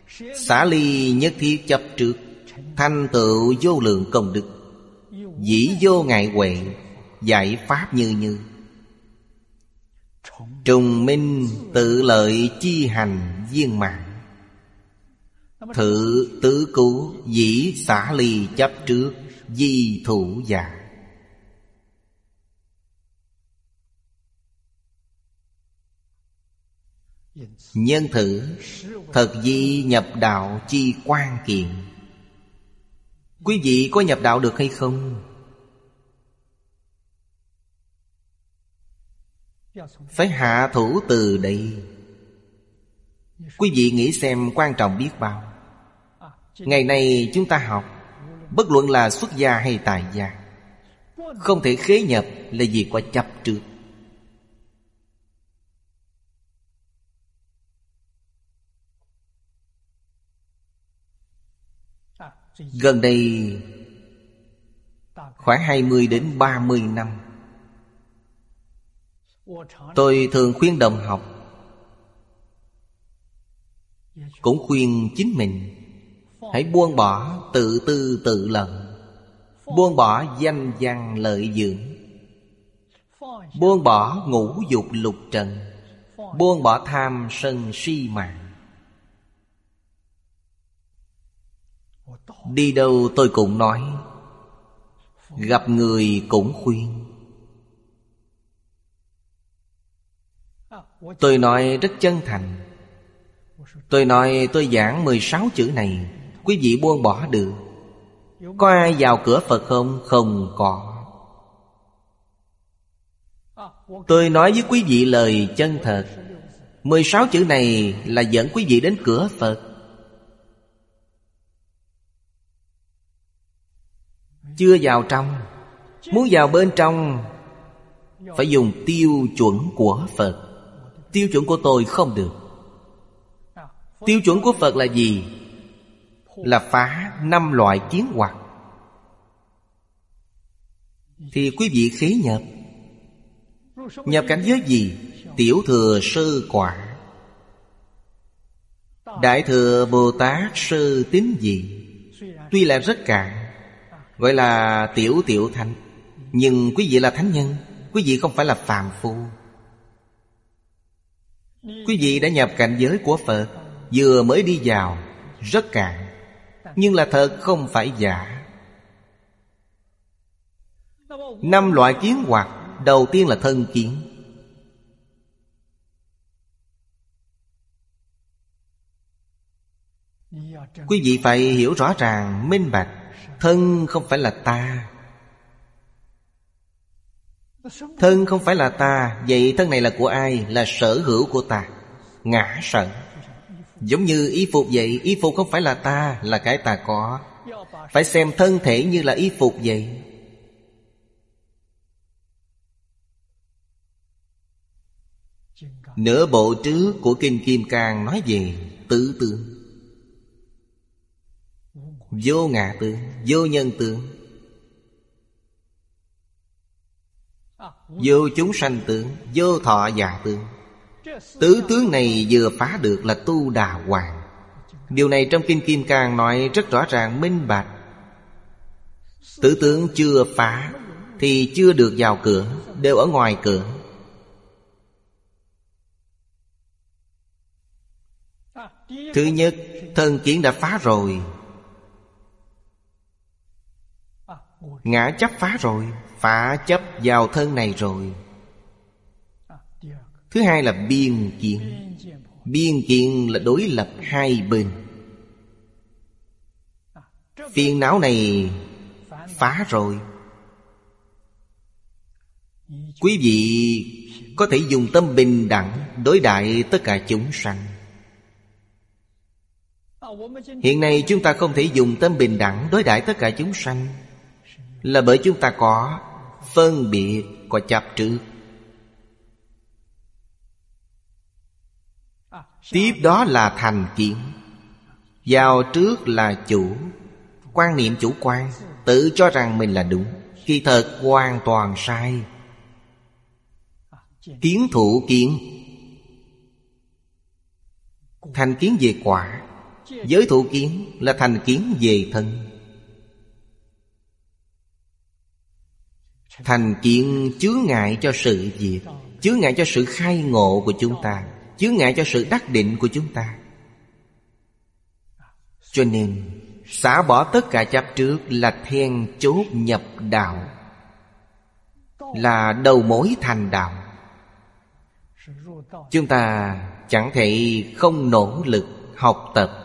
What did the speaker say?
Xả ly nhất thiết chấp trước, thành tựu vô lượng công đức. Dĩ vô ngại huệ, giải pháp như như. Trùng minh tự lợi chi hành viên mãn. Thử tứ cứu, dĩ xả ly chấp trước, di thủ giả. Nhân thử, thật di nhập đạo chi quan kiện. Quý vị có nhập đạo được hay không? Phải hạ thủ từ đây. Quý vị nghĩ xem quan trọng biết bao. Ngày nay chúng ta học, bất luận là xuất gia hay tại gia, không thể khế nhập là vì có chấp trước. Gần đây khoảng 20 đến 30 năm, tôi thường khuyên đồng học, cũng khuyên chính mình, hãy buông bỏ tự tư tự lợi, buông bỏ danh văn lợi dưỡng, buông bỏ ngũ dục lục trần, buông bỏ tham sân si mạng. Đi đâu tôi cũng nói, gặp người cũng khuyên. Tôi nói rất chân thành. Tôi nói tôi giảng 16 chữ này, quý vị buông bỏ được. Có ai vào cửa Phật không? Không có. Tôi nói với quý vị lời chân thật. 16 chữ này là dẫn quý vị đến cửa Phật. Chưa vào trong. Muốn vào bên trong phải dùng tiêu chuẩn của Phật. Tiêu chuẩn của tôi không được. Tiêu chuẩn của Phật là gì? Là phá 5 loại kiến hoặc. Thì quý vị khế nhập. Nhập cảnh giới gì? Tiểu thừa sơ quả. Đại thừa Bồ Tát sơ tín gì? Tuy là rất cạn, gọi là tiểu tiểu thánh, nhưng quý vị là thánh nhân. Quý vị không phải là phàm phu. Quý vị đã nhập cảnh giới của Phật, vừa mới đi vào, rất cạn, nhưng là thật không phải giả. 5 loại kiến hoặc. Đầu tiên là thân kiến. Quý vị phải hiểu rõ ràng, minh bạch. Thân không phải là ta. Thân không phải là ta. Vậy thân này là của ai? Là sở hữu của ta. Ngã sở. Giống như y phục vậy. Y phục không phải là ta, là cái ta có. Phải xem thân thể như là y phục vậy. Nửa bộ trước của Kinh Kim Cang nói về tứ tướng. Vô ngã tướng, vô nhân tướng, vô chúng sanh tướng, vô thọ giả tướng. Tứ tướng này vừa phá được là tu đà hoàng. Điều này trong Kinh Kim Cang nói rất rõ ràng minh bạch. Tứ tướng chưa phá thì chưa được vào cửa, đều ở ngoài cửa. Thứ nhất, thân kiến đã phá rồi. Ngã chấp phá rồi, phá chấp vào thân này rồi. Thứ hai là biên kiến. Biên kiến là đối lập hai bên. Phiền não này phá rồi. Quý vị có thể dùng tâm bình đẳng đối đãi tất cả chúng sanh. Hiện nay chúng ta không thể dùng tâm bình đẳng đối đãi tất cả chúng sanh, là bởi chúng ta có phân biệt, có chấp trước. Tiếp đó là thành kiến. Vào trước là chủ, quan niệm chủ quan, tự cho rằng mình là đúng, kỳ thật hoàn toàn sai. Kiến thủ kiến. Thành kiến về quả. Giới thủ kiến là thành kiến về thân. Thành kiến chướng ngại cho sự việc, chướng ngại cho sự khai ngộ của chúng ta, chướng ngại cho sự đắc định của chúng ta. Cho nên xả bỏ tất cả chấp trước là then chốt nhập đạo, là đầu mối thành đạo. Chúng ta chẳng thể không nỗ lực học tập